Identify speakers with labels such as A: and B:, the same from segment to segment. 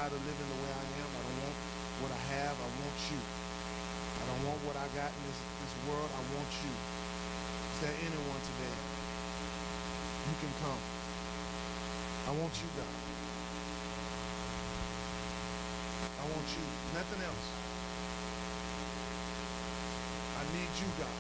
A: tired of living the way I am. I don't want what I have. I want you. I don't want what I got in this world. I want you. Is there anyone today? You can come. I want you, God. I want you. Nothing else. I need you, God.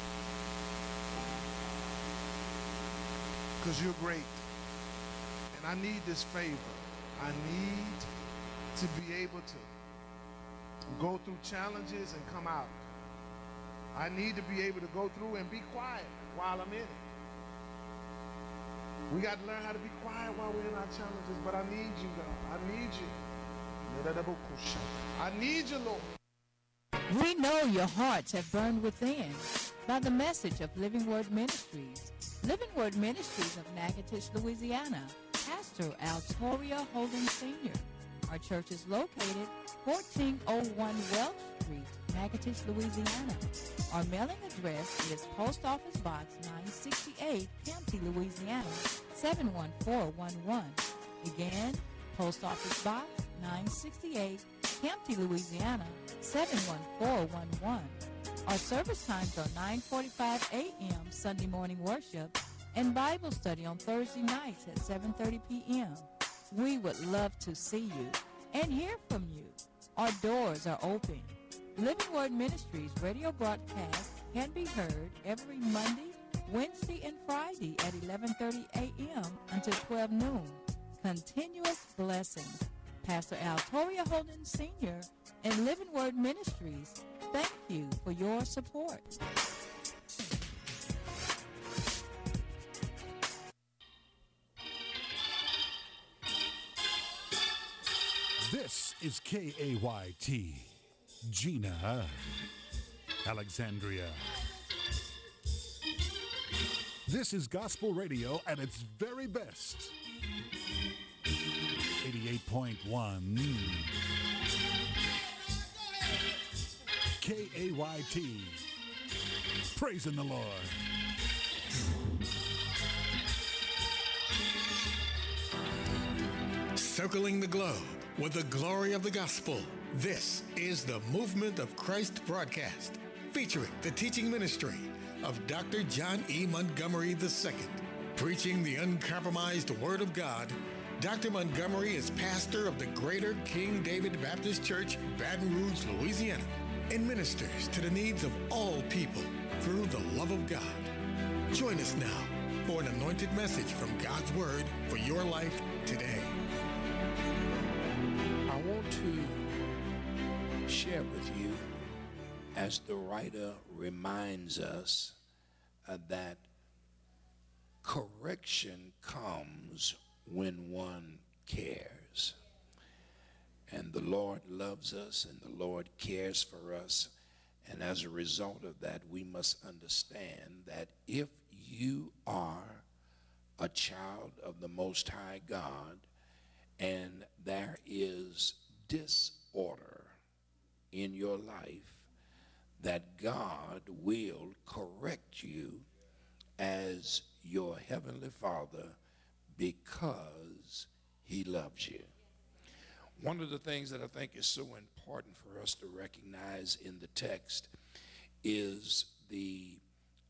A: Because you're great. And I need this favor. I need to be able to go through challenges and come out. I need to be able to go through and be quiet while I'm in it. We got to learn how to be quiet while we're in our challenges, but I need you, God. I need you. I need you, Lord.
B: We know your hearts have burned within by the message of Living Word Ministries. Living Word Ministries of Natchitoches, Louisiana. Pastor Altoria Holden Sr. Our church is located 1401 Welch Street, Natchitoches, Louisiana. Our mailing address is Post Office Box 968, Campty, Louisiana, 71411. Again, Post Office Box 968, Campty, Louisiana, 71411. Our service times are 9:45 a.m. Sunday morning worship and Bible study on Thursday nights at 7:30 p.m. We would love to see you and hear from you. Our doors are open. Living Word Ministries radio broadcast can be heard every Monday, Wednesday, and Friday at 11:30 a.m. until 12 noon. Continuous blessings. Pastor Altoria Holden Sr. and Living Word Ministries, thank you for your support.
C: This is KAYT, Gina, Alexandria. This is gospel radio at its very best. 88.1 KAYT. Praising the Lord.
D: Circling the globe with the glory of the gospel. This is the Movement of Christ broadcast, featuring the teaching ministry of Dr. John E. Montgomery II. Preaching the uncompromised Word of God, Dr. Montgomery is pastor of the Greater King David Baptist Church, Baton Rouge, Louisiana, and ministers to the needs of all people through the love of God. Join us now for an anointed message from God's Word for your life today.
E: I want to share with you, as the writer reminds us, that correction comes when one cares. And the Lord loves us, and the Lord cares for us. And as a result of that, we must understand that if you are a child of the Most High God, and there is disorder in your life, that God will correct you as your Heavenly Father, because He loves you. One of the things that I think is so important for us to recognize in the text is the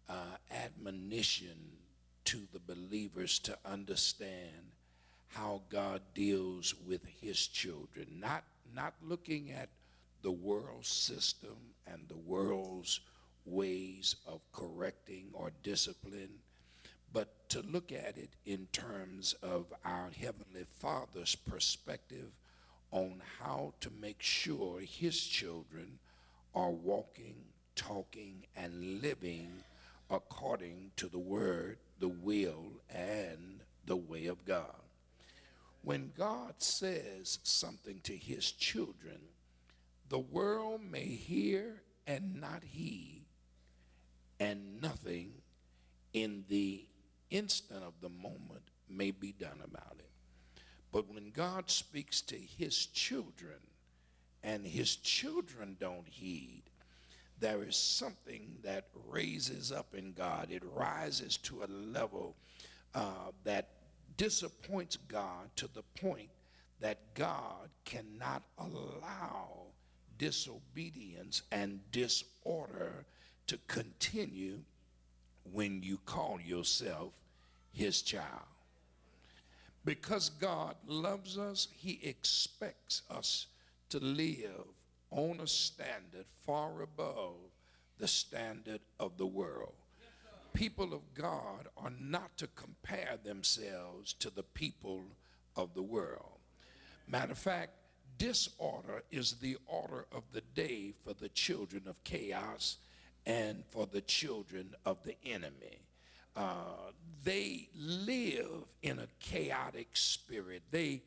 E: admonition to the believers to understand how God deals with His children, not looking at the world system and the world's ways of correcting or discipline, but to look at it in terms of our Heavenly Father's perspective on how to make sure His children are walking, talking, and living according to the Word, the will, and the way of God. When God says something to His children, the world may hear and not heed, and nothing in the instant of the moment may be done about it. But when God speaks to His children and His children don't heed, there is something that raises up in God. It rises to a level that disappoints God, to the point that God cannot allow disobedience and disorder to continue when you call yourself his child. Because God loves us, he expects us to live on a standard far above the standard of the world. People of God are not to compare themselves to the people of the world. Matter of fact, disorder is the order of the day for the children of chaos and for the children of the enemy. They live in a chaotic spirit. They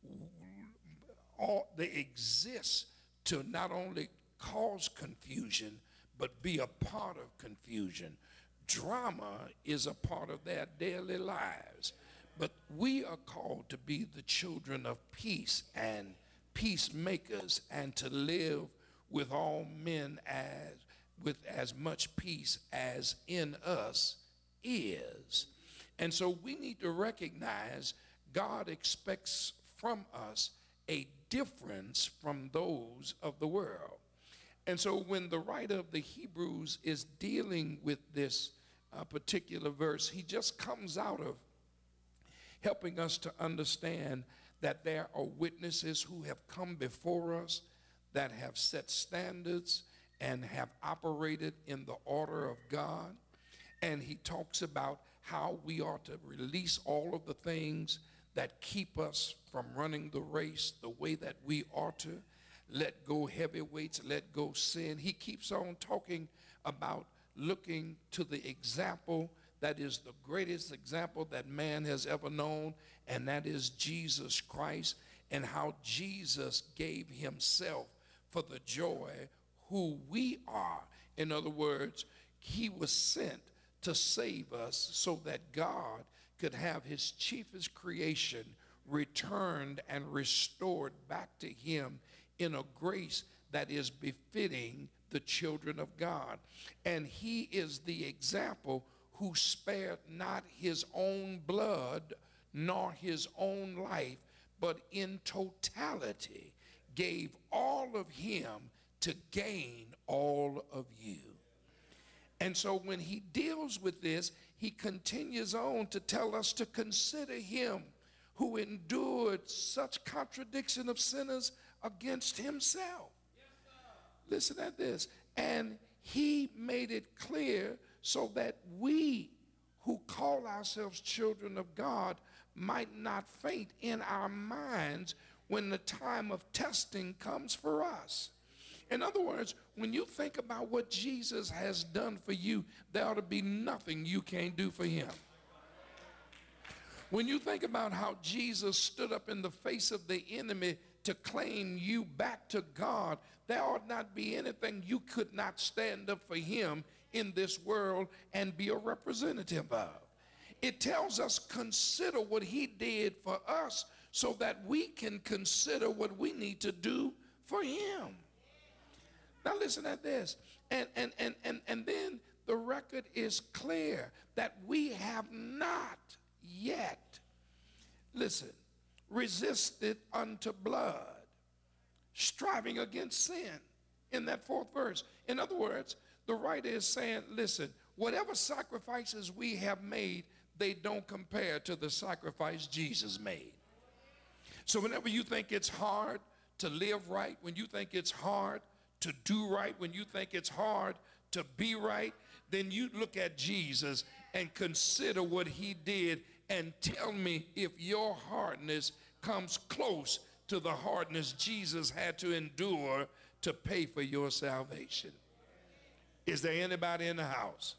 E: exist to not only cause confusion, but be a part of confusion. Drama is a part of their daily lives. But we are called to be the children of peace and peacemakers, and to live with all men with as much peace as in us is. And so we need to recognize God expects from us a difference from those of the world. And so when the writer of the Hebrews is dealing with this particular verse, he just comes out of helping us to understand that there are witnesses who have come before us that have set standards and have operated in the order of God. And he talks about how we ought to release all of the things that keep us from running the race the way that we ought to. Let go heavy weights, let go sin. He keeps on talking about looking to the example that is the greatest example that man has ever known, and that is Jesus Christ, and how Jesus gave himself for the joy who we are. In other words, he was sent to save us so that God could have his chiefest creation returned and restored back to him in a grace that is befitting the children of God. And he is the example who spared not his own blood nor his own life, but in totality gave all of him to gain all of you. And so when he deals with this, he continues on to tell us to consider him who endured such contradiction of sinners against himself. Listen at this. And he made it clear so that we who call ourselves children of God might not faint in our minds when the time of testing comes for us. In other words, when you think about what Jesus has done for you, there ought to be nothing you can't do for him. When you think about how Jesus stood up in the face of the enemy to claim you back to God, there ought not be anything you could not stand up for him in this world and be a representative of. It tells us consider what he did for us so that we can consider what we need to do for him. Now listen at this. And then the record is clear that we have not yet, listen, resisted unto blood, striving against sin in that fourth verse. In other words, the writer is saying, listen, whatever sacrifices we have made, they don't compare to the sacrifice Jesus made. So whenever you think it's hard to live right, when you think it's hard to do right, when you think it's hard to be right, then you look at Jesus and consider what he did and tell me if your hardness comes close to the hardness Jesus had to endure to pay for your salvation. Is there anybody in the house?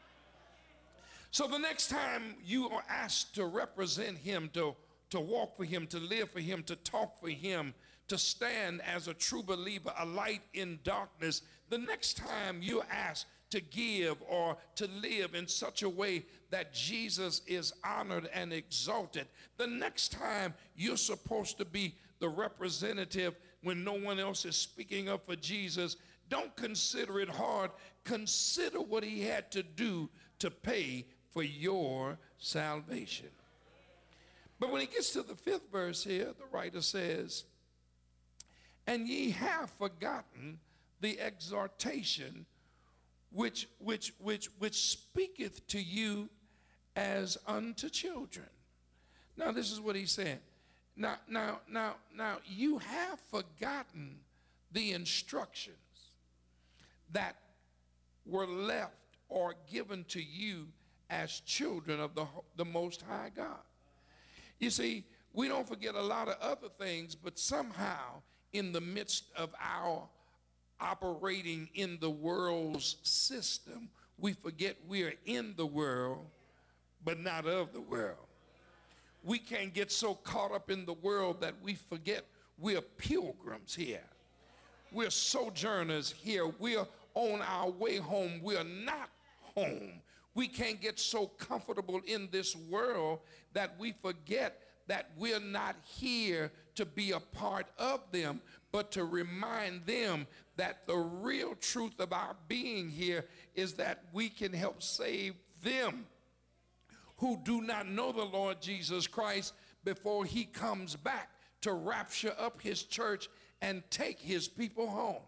E: So the next time you are asked to represent him, to walk for him, to live for him, to talk for him, to stand as a true believer, a light in darkness, the next time you're asked to give or to live in such a way that Jesus is honored and exalted, the next time you're supposed to be the representative when no one else is speaking up for Jesus, don't consider it hard. Consider what he had to do to pay for your salvation. But when he gets to the 5th verse here, the writer says, and ye have forgotten the exhortation which speaketh to you as unto children. Now this is what he's saying. Now you have forgotten the instructions that were left or given to you as children of the Most High God. You see, we don't forget a lot of other things, but somehow in the midst of our operating in the world's system, we forget we are in the world, but not of the world. We can't get so caught up in the world that we forget we're pilgrims here. We're sojourners here. We're on our way home. We're not home. We can't get so comfortable in this world that we forget that we're not here to be a part of them, but to remind them that the real truth of our being here is that we can help save them who do not know the Lord Jesus Christ before he comes back to rapture up his church and take his people home.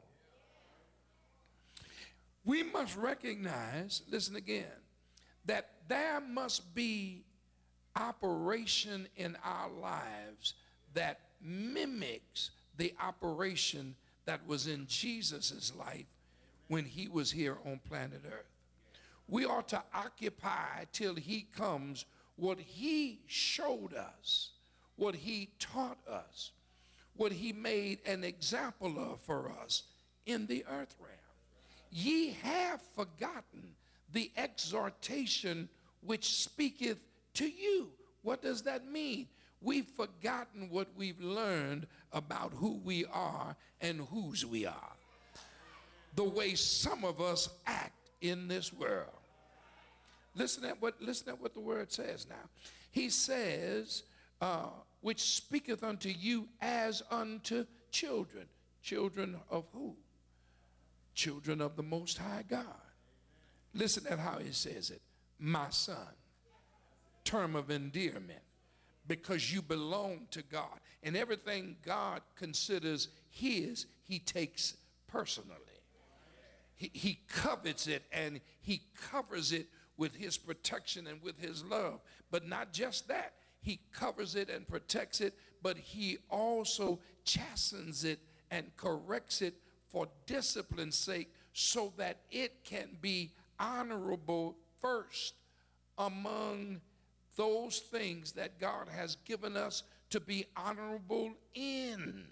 E: We must recognize, listen again, that there must be operation in our lives that mimics the operation that was in Jesus' life when he was here on planet Earth. We ought to occupy till he comes what he showed us, what he taught us, what he made an example of for us in the earth realm. Ye have forgotten the exhortation which speaketh to you. What does that mean? We've forgotten what we've learned about who we are and whose we are. The way some of us act in this world. Listen at what the word says now. He says, which speaketh unto you as unto children. Children of who? Children of the Most High God. Listen at how he says it. My son. Term of endearment. Because you belong to God. And everything God considers his, he takes personally. He covets it and he covers it with his protection and with his love. But not just that. He covers it and protects it, but he also chastens it and corrects it for discipline's sake so that it can be honorable first among those things that God has given us to be honorable in.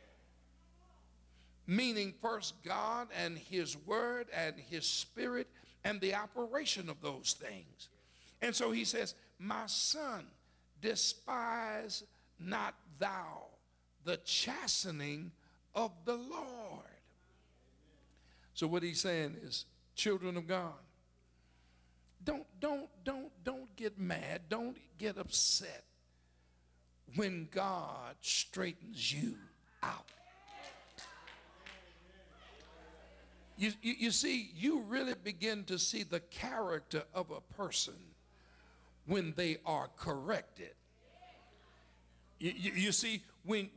E: Meaning first God and his word and his spirit and the operation of those things. And so he says, my son, despise not thou the chastening of the Lord. So what he's saying is, children of God, don't get mad, don't get upset when God straightens you out. You see, you really begin to see the character of a person when they are corrected. You see, when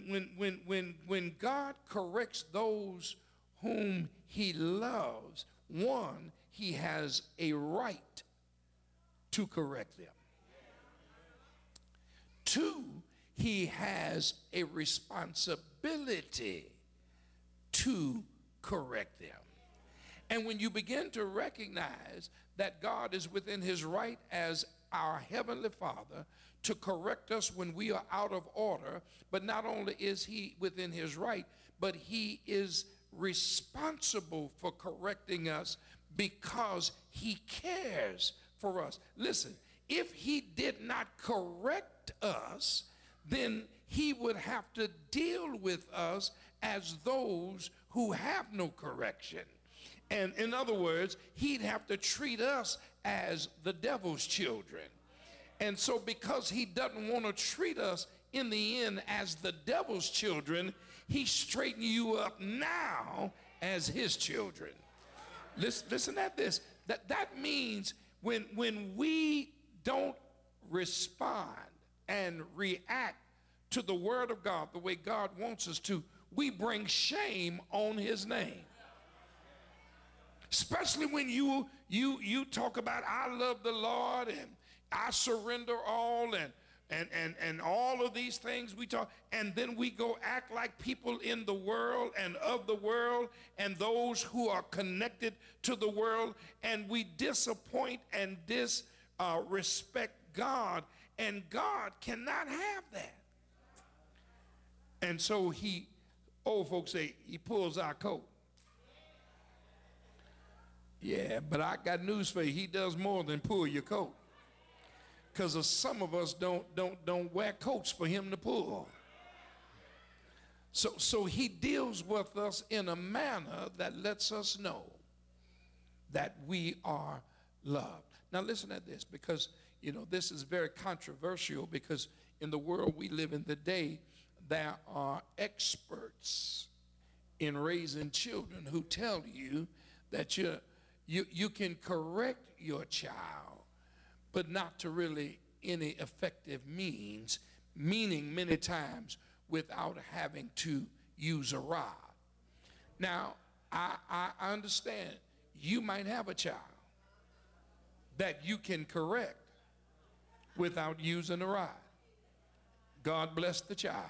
E: God corrects those whom he loves, one, he has a right to correct them. Two, he has a responsibility to correct them. And when you begin to recognize that God is within his right as our Heavenly Father to correct us when we are out of order, but not only is he within his right, but he is responsible for correcting us because he cares for us. Listen, if he did not correct us, then he would have to deal with us as those who have no correction. And in other words, he'd have to treat us as the devil's children. And so because he doesn't want to treat us in the end as the devil's children, he's straightening you up now as his children. Listen at this. That means when we don't respond and react to the word of God the way God wants us to, we bring shame on his name. Especially when you talk about, I love the Lord and I surrender all and all of these things we talk, and then we go act like people in the world and of the world and those who are connected to the world, and we disappoint and disrespect God, and God cannot have that. And so old folks say, he pulls our coat. Yeah, but I got news for you. He does more than pull your coat. Because some of us don't wear coats for him to pull. So he deals with us in a manner that lets us know that we are loved. Now listen at this, because this is very controversial, because in the world we live in today, there are experts in raising children who tell you that you can correct your child, but not to really any effective meaning many times without having to use a rod. Now, I understand you might have a child that you can correct without using a rod. God bless the child.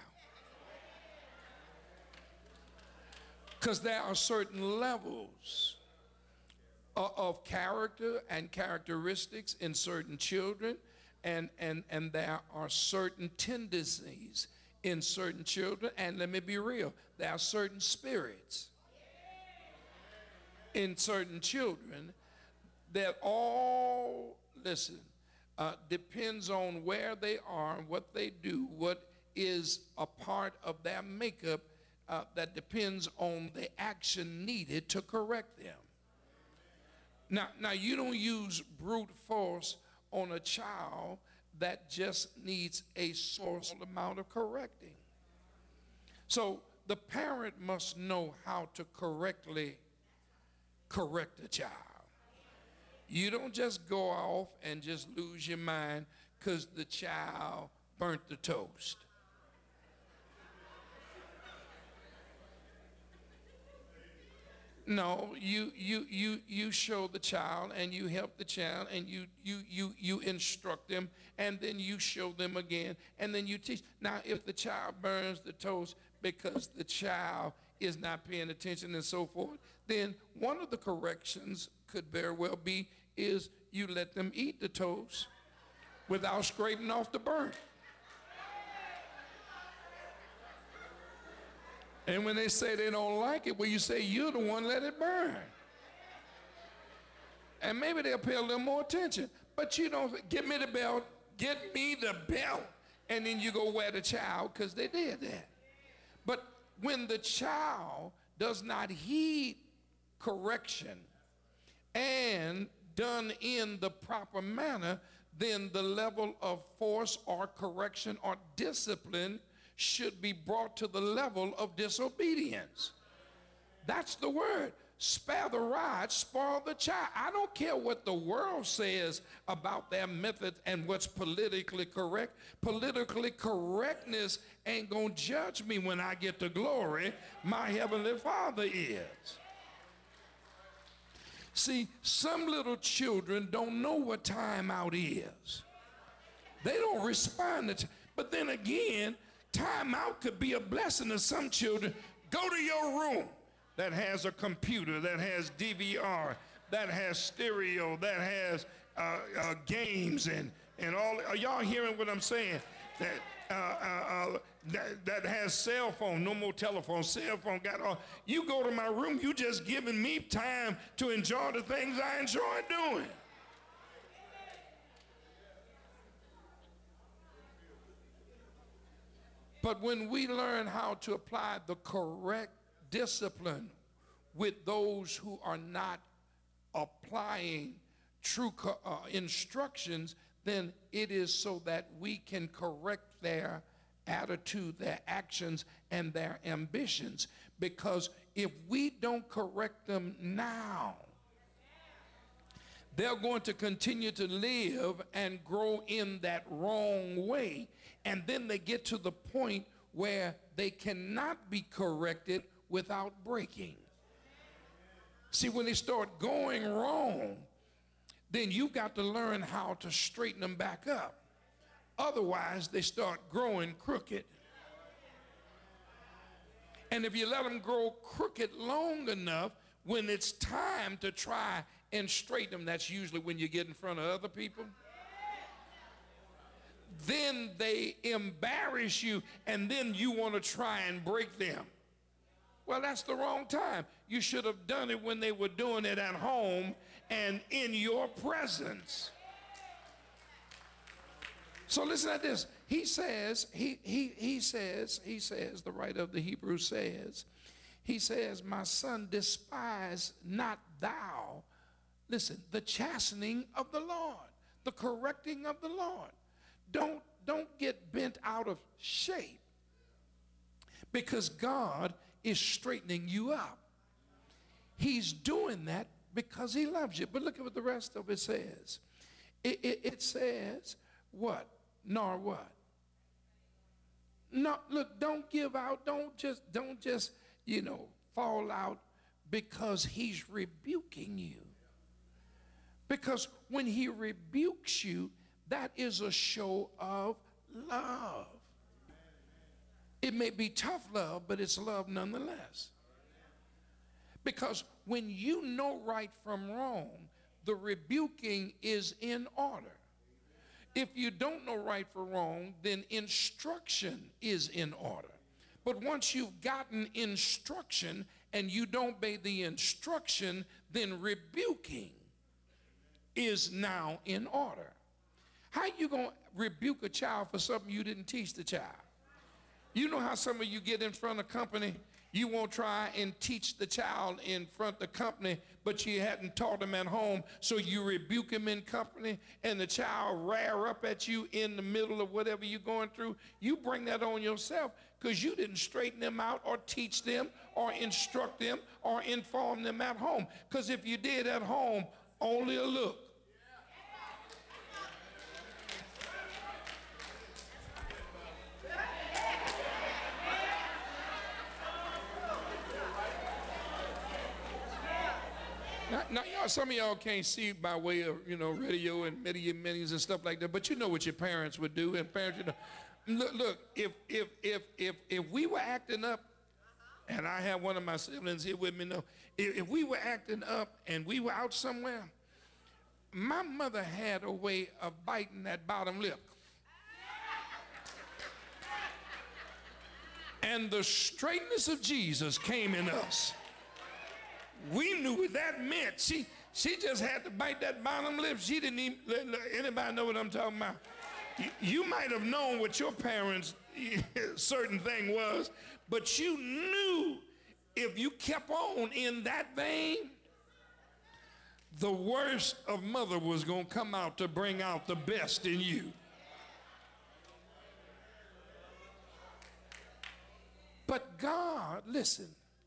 E: Because there are certain levels of character and characteristics in certain children, and there are certain tendencies in certain children, and let me be real, there are certain spirits in certain children that all, depends on where they are, what they do, what is a part of their makeup, that depends on the action needed to correct them. Now you don't use brute force on a child that just needs a small amount of correcting. So the parent must know how to correctly correct a child. You don't just go off and just lose your mind because the child burnt the toast. No, you show the child and you help the child and you instruct them, and then you show them again, and then you teach. Now, if the child burns the toast because the child is not paying attention and so forth, then one of the corrections could very well be is you let them eat the toast without scraping off the burnt. And when they say they don't like it, well, you say, you're the one, let it burn. And maybe they'll pay a little more attention. But you don't, get me the belt, get me the belt. And then you go wear the child because they did that. But when the child does not heed correction and done in the proper manner, then the level of force or correction or discipline should be brought to the level of disobedience. That's the word. Spare the rod, spoil the child. I don't care what the world says about their methods and what's politically correct. Politically correctness ain't gonna judge me when I get to glory. My heavenly Father is. See, some little children don't know what time out is. They don't respond to but then again, time out could be a blessing to some children. Go to your room that has a computer, that has DVR, that has stereo, that has games and all. Are y'all hearing what I'm saying? That has cell phone, no more telephone, cell phone, got all. You go to my room, you just giving me time to enjoy the things I enjoy doing. But when we learn how to apply the correct discipline with those who are not applying true instructions, then it is so that we can correct their attitude, their actions, and their ambitions. Because if we don't correct them now, they're going to continue to live and grow in that wrong way. And then they get to the point where they cannot be corrected without breaking. See, when they start going wrong, then you've got to learn how to straighten them back up. Otherwise, they start growing crooked. And if you let them grow crooked long enough, when it's time to try and straighten them, that's usually when you get in front of other people, then they embarrass you, and then you want to try and break them. Well, that's the wrong time. You should have done it when they were doing it at home and in your presence. So listen to this. He says, he says, the writer of the Hebrews says, he says, my son, despise not thou, listen, the chastening of the Lord, the correcting of the Lord. Don't get bent out of shape, because God is straightening you up. He's doing that because he loves you. But look at what the rest of it says. It says what? Nor what? No, look, don't give out. Don't just, fall out because he's rebuking you. Because when he rebukes you, that is a show of love. It may be tough love, but it's love nonetheless. Because when you know right from wrong, the rebuking is in order. If you don't know right from wrong, then instruction is in order. But once you've gotten instruction and you don't obey the instruction, then rebuking is now in order. How you going to rebuke a child for something you didn't teach the child? You know how some of you get in front of company, you won't try and teach the child in front of the company, but you hadn't taught them at home, so you rebuke him in company, and the child rear up at you in the middle of whatever you're going through. You bring that on yourself because you didn't straighten them out or teach them or instruct them or inform them at home. Because if you did at home, only a look. Now, y'all, some of y'all can't see by way of, radio and meetings and stuff like that, but you know what your parents would do. And parents, look, if we were acting up, and I have one of my siblings here with me now, if we were acting up and we were out somewhere, my mother had a way of biting that bottom lip. And the straightness of Jesus came in us. We knew what that meant. She just had to bite that bottom lip. She didn't even, anybody know what I'm talking about? You might have known what your parents' certain thing was, but you knew if you kept on in that vein, the worst of mother was going to come out to bring out the best in you. But God, listen,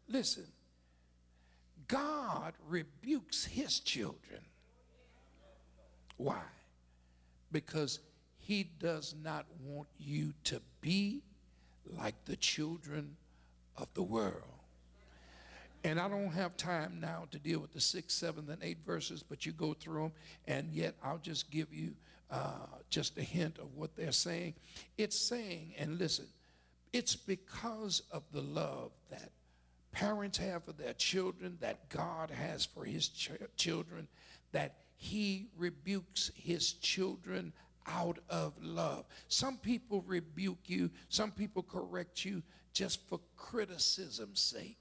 E: God rebukes his children. Why? Because he does not want you to be like the children of the world. And I don't have time now to deal with the 6th, 7th, and 8th verses, but you go through them, and yet I'll just give you just a hint of what they're saying. It's saying, and listen, it's because of the love that parents have for their children, that God has for his children, that he rebukes his children out of love. Some people rebuke you, some people correct you just for criticism's sake.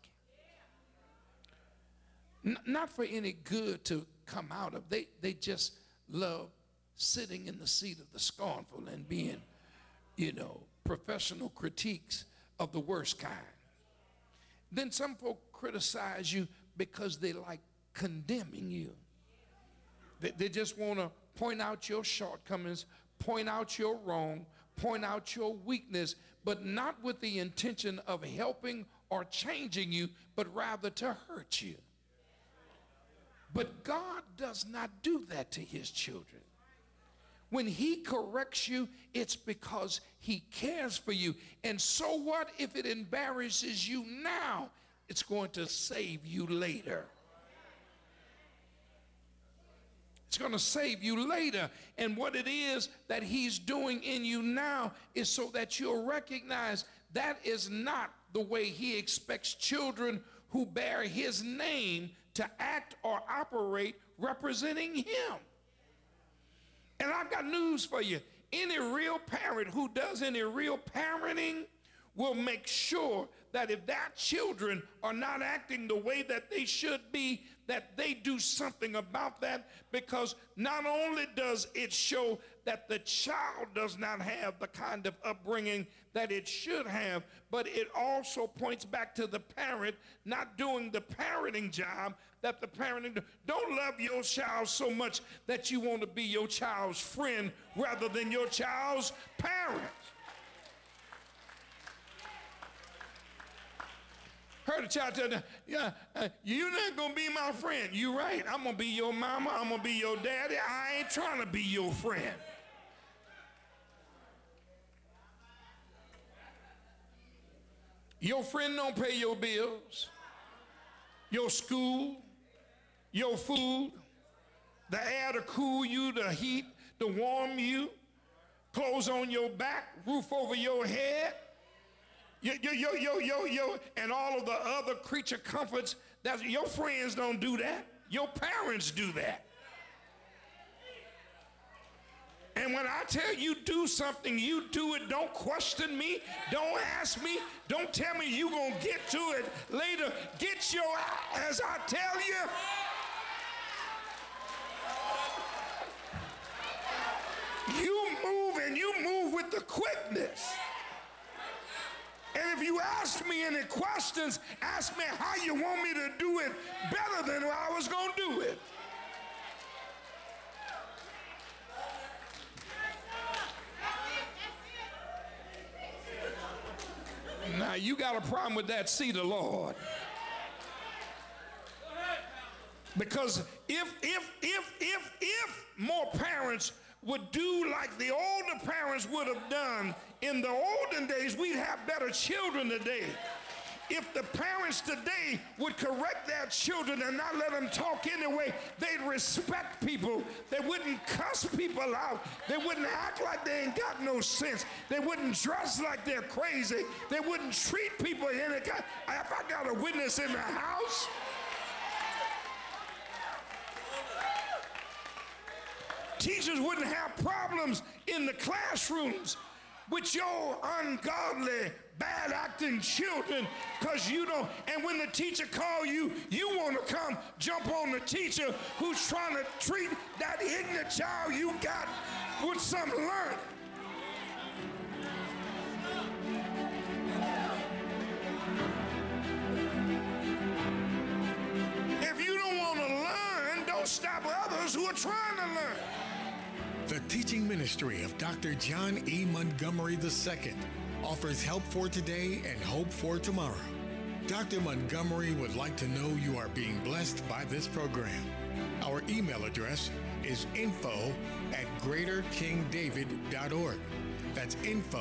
E: Not for any good to come out of. They just love sitting in the seat of the scornful and being, professional critiques of the worst kind. Then some folk criticize you because they like condemning you. They just want to point out your shortcomings, point out your wrong, point out your weakness, but not with the intention of helping or changing you, but rather to hurt you. But God does not do that to his children. When he corrects you, it's because he cares for you. And so what if it embarrasses you now? It's going to save you later. It's going to save you later. And what it is that he's doing in you now is so that you'll recognize that is not the way he expects children who bear his name to act or operate representing him. And I've got news for you. Any real parent who does any real parenting will make sure that if their children are not acting the way that they should be, that they do something about that, because not only does it show that the child does not have the kind of upbringing that it should have, but it also points back to the parent not doing the parenting job that the parenting do. Don't love your child so much that you want to be your child's friend rather than your child's parent. Heard a child tell them, you're not going to be my friend. You're right. I'm going to be your mama. I'm going to be your daddy. I ain't trying to be your friend. Your friend don't pay your bills, your school, your food, the air to cool you, the heat to warm you, clothes on your back, roof over your head. And all of the other creature comforts. That your friends don't do that. Your parents do that. And when I tell you do something, you do it. Don't question me. Don't ask me. Don't tell me you gonna get to it later. Get your, as I tell you. You move, and you move with the quickness. And if you ask me any questions, ask me how you want me to do it better than I was going to do it. Now, you got a problem with that, see the Lord. Because if more parents would do like the older parents would have done in the olden days, we'd have better children today. If the parents today would correct their children and not let them talk anyway, they'd respect people. They wouldn't cuss people out. They wouldn't act like they ain't got no sense. They wouldn't dress like they're crazy. They wouldn't treat people any kind. If I got a witness in the house, teachers wouldn't have problems in the classrooms with your ungodly, bad-acting children, because you don't, and when the teacher call you, you want to come jump on the teacher who's trying to treat that ignorant child you got with some learning. If you don't want to learn, don't stop others who are trying to learn.
D: The teaching ministry of Dr. John E. Montgomery II offers help for today and hope for tomorrow. Dr. Montgomery would like to know you are being blessed by this program. Our email address is info@greaterkingdavid.org. That's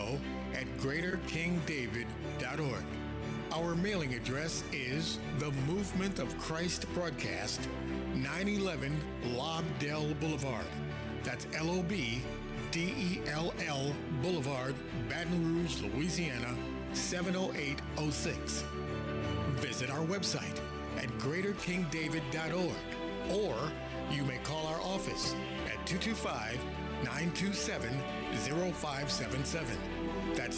D: info@greaterkingdavid.org. Our mailing address is The Movement of Christ Broadcast, 911 Lobdell Boulevard. That's LOBDELL Boulevard, Baton Rouge, Louisiana, 70806. Visit our website at greaterkingdavid.org, or you may call our office at 225-927-0577. That's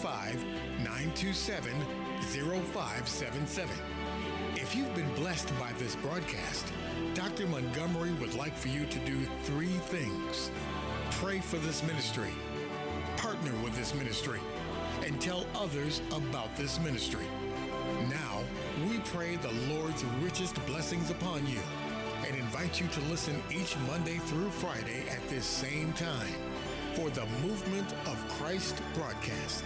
D: 225-927-0577. If you've been blessed by this broadcast, Dr. Montgomery would like for you to do 3 things. Pray for this ministry, partner with this ministry, and tell others about this ministry. Now, we pray the Lord's richest blessings upon you and invite you to listen each Monday through Friday at this same time for the Movement of Christ broadcast.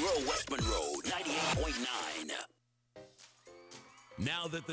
F: Monroe, West Monroe, 98.9. Now that the